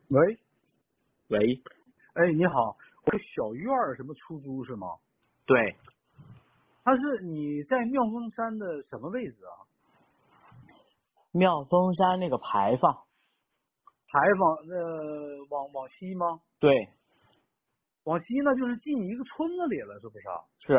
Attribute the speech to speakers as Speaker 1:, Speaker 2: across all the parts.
Speaker 1: 喂，
Speaker 2: 喂，
Speaker 1: 哎，你好，我小院儿什么出租是吗？
Speaker 2: 对，
Speaker 1: 它是你在妙峰山的什么位置啊？
Speaker 2: 妙峰山那个牌坊，
Speaker 1: 牌坊往西吗？
Speaker 2: 对，
Speaker 1: 往西那就是进一个村子里了，是不是啊？
Speaker 2: 是，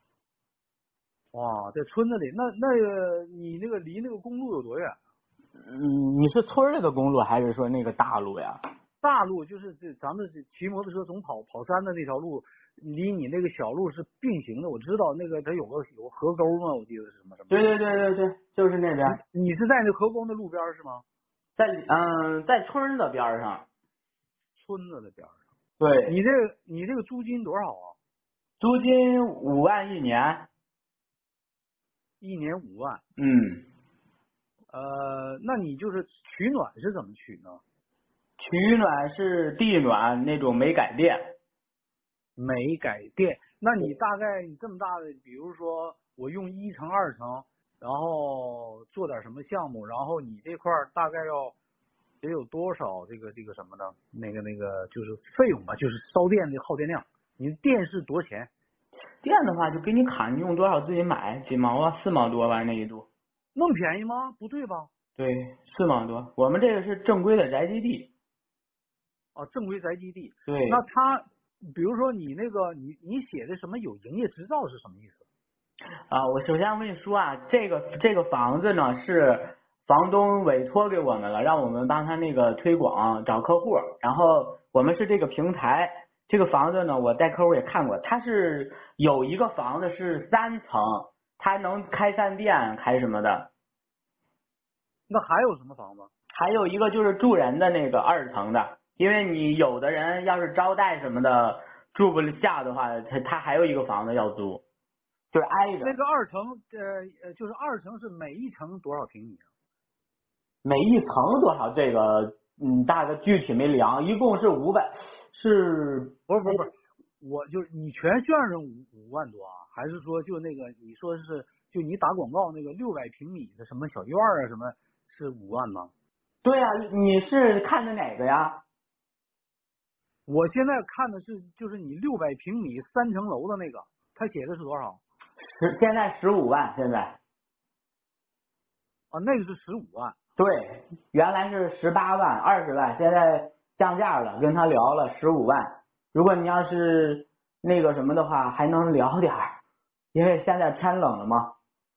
Speaker 1: 哇，在村子里，那个你那个离那个公路有多远？
Speaker 2: 你是村里的公路还是说那个大路呀？
Speaker 1: 大路就是咱们骑摩托车总跑山的那条路，离你那个小路是并行的。我知道那个它有个河沟嘛，我记得是什么。
Speaker 2: 对对对对对，就是那边，
Speaker 1: 你是在那河沟的路边是吗？
Speaker 2: 在村的边上。
Speaker 1: 村子的边上。
Speaker 2: 对，
Speaker 1: 你这个租金多少啊？
Speaker 2: 租金5万一年。
Speaker 1: 一年5万。
Speaker 2: 嗯，
Speaker 1: 那你就是取暖是怎么取呢？
Speaker 2: 取暖是地暖那种没改电。
Speaker 1: 没改电。那你大概你这么大的，比如说我用1层2层，然后做点什么项目，然后你这块大概得有多少这个什么呢？那个就是费用吧，就是烧电的耗电量。你电是多少钱？
Speaker 2: 电的话就给你砍，你用多少自己买，几毛啊，4毛多吧那一度。
Speaker 1: 那么便宜吗？不对吧？
Speaker 2: 对，4毛多。我们这个是正规的宅基地。
Speaker 1: 啊，正规宅基地。
Speaker 2: 对。
Speaker 1: 那他，比如说你那个你写的什么有营业执照是什么意思？
Speaker 2: 我首先我跟你说啊，这个房子呢是房东委托给我们了，让我们帮他那个推广找客户，然后我们是这个平台。这个房子呢，我带客户也看过，它是有一个房子是3层，它能开饭店开什么的，
Speaker 1: 那还有什么房子？
Speaker 2: 还有一个就是住人的那个2层的，因为你有的人要是招待什么的住不下的话，他还有一个房子要租。就是挨着。
Speaker 1: 那个2层，就是2层是每一层多少平米啊？
Speaker 2: 每一层多少？这个大概具体没量，一共是500，是
Speaker 1: 不是，我就是你全算上5万多啊？还是说就那个你说是就你打广告那个600平米的什么小院啊什么是5万吗？
Speaker 2: 对呀，你是看的哪个呀？
Speaker 1: 我现在看的是就是你600平米3层楼的那个，他写的是多少？
Speaker 2: 现在15万，现在。
Speaker 1: 啊，那个是15万。
Speaker 2: 对，原来是18万、20万，现在降价了，跟他聊了15万。如果你要是那个什么的话，还能聊点儿，因为现在天冷了嘛。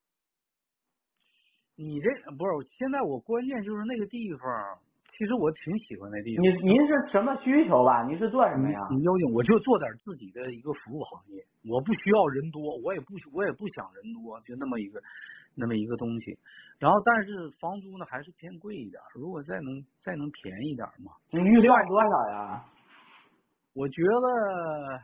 Speaker 1: 你这不是现在我关键就是那个地方，其实我挺喜欢那地方。
Speaker 2: 您是什么需求吧？你是做什么呀？
Speaker 1: 你究竟我就做点自己的一个服务行业，我不需要人多，我也不想人多，就那么一个东西。然后但是房租呢还是偏贵一点，如果再能便宜点嘛。
Speaker 2: 你预算多少呀？
Speaker 1: 我觉得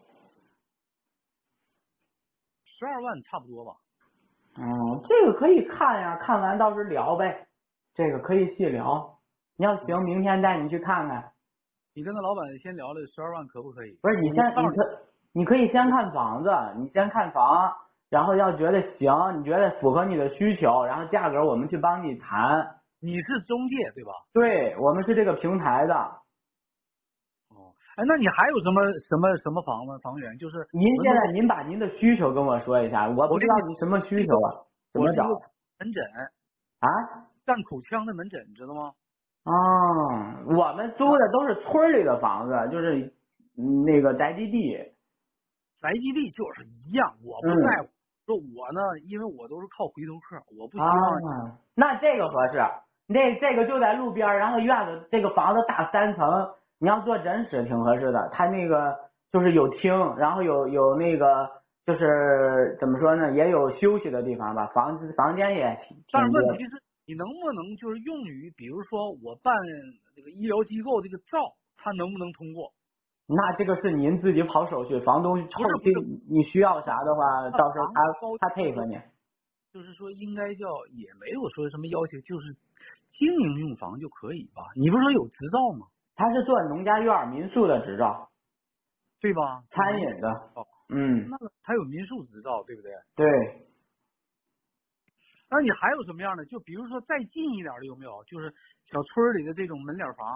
Speaker 1: 12万差不多吧。
Speaker 2: 这个可以看呀，看完到时聊呗，这个可以细聊。你要行，明天带你去看看。
Speaker 1: 你跟那老板先聊聊12万可不可以？
Speaker 2: 不是你可以先看房子，你先看房，然后要觉得行，你觉得符合你的需求，然后价格我们去帮你谈。
Speaker 1: 你是中介对吧？
Speaker 2: 对，我们是这个平台的。
Speaker 1: 哦，哎，那你还有什么房源？就是
Speaker 2: 您把您的需求跟我说一下，我不知道
Speaker 1: 我给你
Speaker 2: 你什么需求啊，怎么找
Speaker 1: 我是一个门诊，
Speaker 2: 啊？
Speaker 1: 干口腔的门诊，你知道吗？
Speaker 2: 我们租的都是村里的房子，就是那个宅基地。
Speaker 1: 宅基地就是一样，我不在乎。说我呢，因为我都是靠回头客，我不希望。
Speaker 2: 那这个合适，这个就在路边，然后院子这个房子大3层，你要做诊室挺合适的。它那个就是有厅，然后有那个就是怎么说呢，也有休息的地方吧，房间也
Speaker 1: 但是
Speaker 2: 挺多的。
Speaker 1: 问题是，你能不能就是用于，比如说我办这个医疗机构这个照，它能不能通过？
Speaker 2: 那这个是您自己跑手续，房东后期
Speaker 1: 不是，
Speaker 2: 你需要啥的话，到时候
Speaker 1: 房
Speaker 2: 他配合你。
Speaker 1: 就是说应该叫也没有说什么要求，就是经营用房就可以吧？你不是说有执照吗？
Speaker 2: 他是做农家院民宿的执照，
Speaker 1: 对吧？
Speaker 2: 餐饮的。
Speaker 1: 那还有民宿执照，对不对？
Speaker 2: 对。
Speaker 1: 那你还有什么样的？就比如说再近一点的有没有？就是小村里的这种门脸房。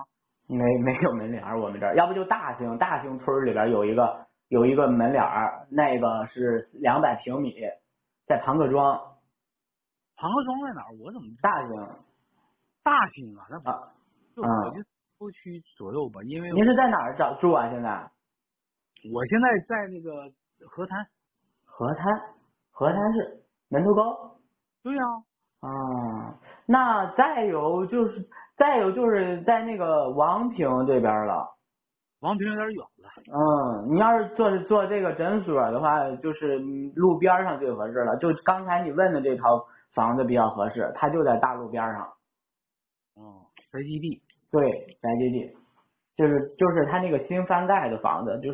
Speaker 2: 没有门脸儿，我们这儿要不就大兴村里边有一个门脸儿，那个是200平米，在庞各庄。
Speaker 1: 庞各庄在哪儿？我怎么
Speaker 2: 大兴
Speaker 1: 大兴啊？那不
Speaker 2: 啊，
Speaker 1: 就我就郊区左右吧，因为
Speaker 2: 您是在哪儿住啊？现在？
Speaker 1: 我现在在那个河滩。
Speaker 2: 河滩是门头沟。
Speaker 1: 对呀、
Speaker 2: 那再有就是在那个王平这边了。
Speaker 1: 王平有点远了。
Speaker 2: 你要是做这个诊所的话，就是路边上最合适了。就刚才你问的这套房子比较合适，它就在大路边上。
Speaker 1: 宅基地。
Speaker 2: 对，宅基地，就是它那个新翻盖的房子，就是。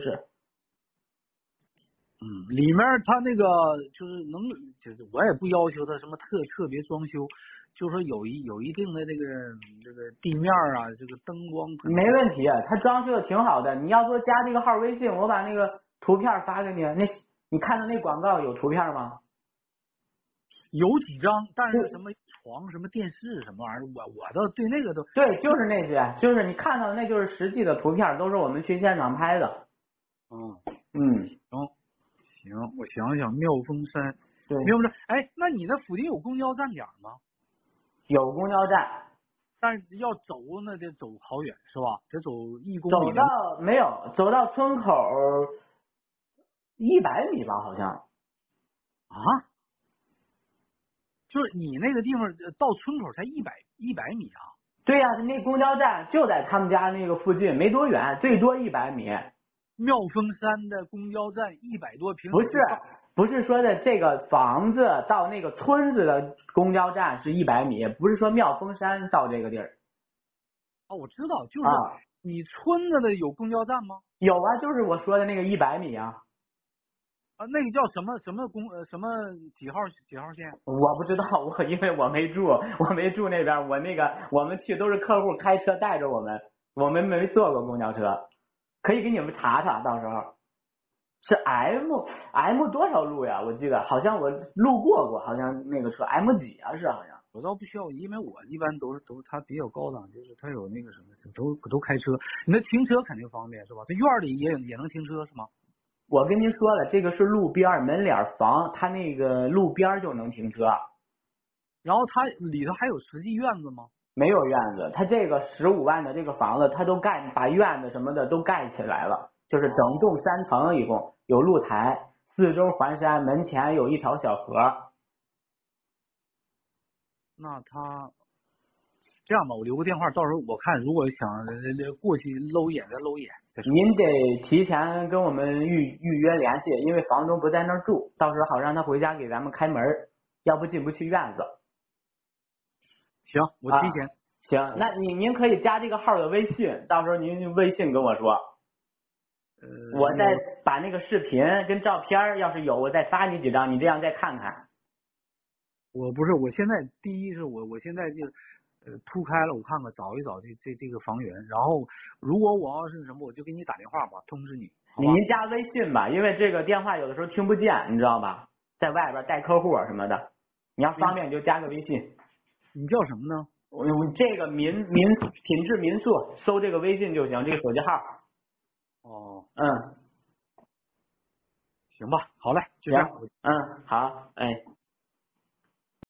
Speaker 1: 里面它那个就是就是我也不要求它什么特别装修，就说有一定的这个地面啊，这个灯光
Speaker 2: 没问题，它装修的挺好的。你要说加这个号微信，我把那个图片发给你。你看到那广告有图片吗？
Speaker 1: 有几张，但是什么床、什么电视、什么玩意儿，我倒对那个都
Speaker 2: 对，就是那些，就是你看到的那就是实际的图片，都是我们去现场拍的。
Speaker 1: 行，我想想，妙峰山，
Speaker 2: 对，
Speaker 1: 妙峰山，哎，那你那附近有公交站点吗？
Speaker 2: 有公交站，
Speaker 1: 但是要走那得走好远是吧？得走1公里。
Speaker 2: 走到村口100米吧，好像。
Speaker 1: 啊？就是你那个地方到村口才100米啊？
Speaker 2: 对呀，那公交站就在他们家那个附近，没多远，最多100米。
Speaker 1: 妙峰山的公交站100多平米。
Speaker 2: 不是说的这个房子到那个村子的公交站是100米，不是说妙峰山到这个地儿。
Speaker 1: 我知道，就是你村子的有公交站吗？
Speaker 2: 有啊，就是我说的那个100米啊。
Speaker 1: 那个叫什么什么几号线？
Speaker 2: 我不知道，因为我没住那边，我们去都是客户开车带着我们没坐过公交车，可以给你们查查，到时候是 M 多少路呀？我记得好像我路过，好像那个车 M 几啊？是好像。
Speaker 1: 我倒不需要，因为我一般都它比较高档，就是它有那个什么，都开车，你那停车肯定方便是吧？它院里也能停车是吗？
Speaker 2: 我跟您说了，这个是路边门脸房，它那个路边就能停车。
Speaker 1: 然后它里头还有实际院子吗？
Speaker 2: 没有院子，它这个15万的这个房子，它都把院子什么的都盖起来了，就是整栋3层，一共有露台，四周环山，门前有一条小河。
Speaker 1: 那他这样吧，我留个电话，到时候我看如果想过去搂一眼再搂一眼。
Speaker 2: 您得提前跟我们预约联系，因为房东不在那儿住，到时候好让他回家给咱们开门，要不进不去院子。
Speaker 1: 行，我提前。
Speaker 2: 行，那您可以加这个号的微信，到时候您微信跟我说。我再把那个视频跟照片要是有，我再发你几张，你这样再看看。
Speaker 1: 我现在第一是我现在就铺开了，我看看找一找这个房源，然后如果我要是什么，我就给你打电话吧，通知你。
Speaker 2: 您加微信吧，因为这个电话有的时候听不见，你知道吧？在外边带客户什么的，你要方便就加个微信。
Speaker 1: 你叫什么呢？
Speaker 2: 我这个品质民宿，搜这个微信就行，这个手机号。
Speaker 1: 行吧，好嘞，就这样。
Speaker 2: 好，哎。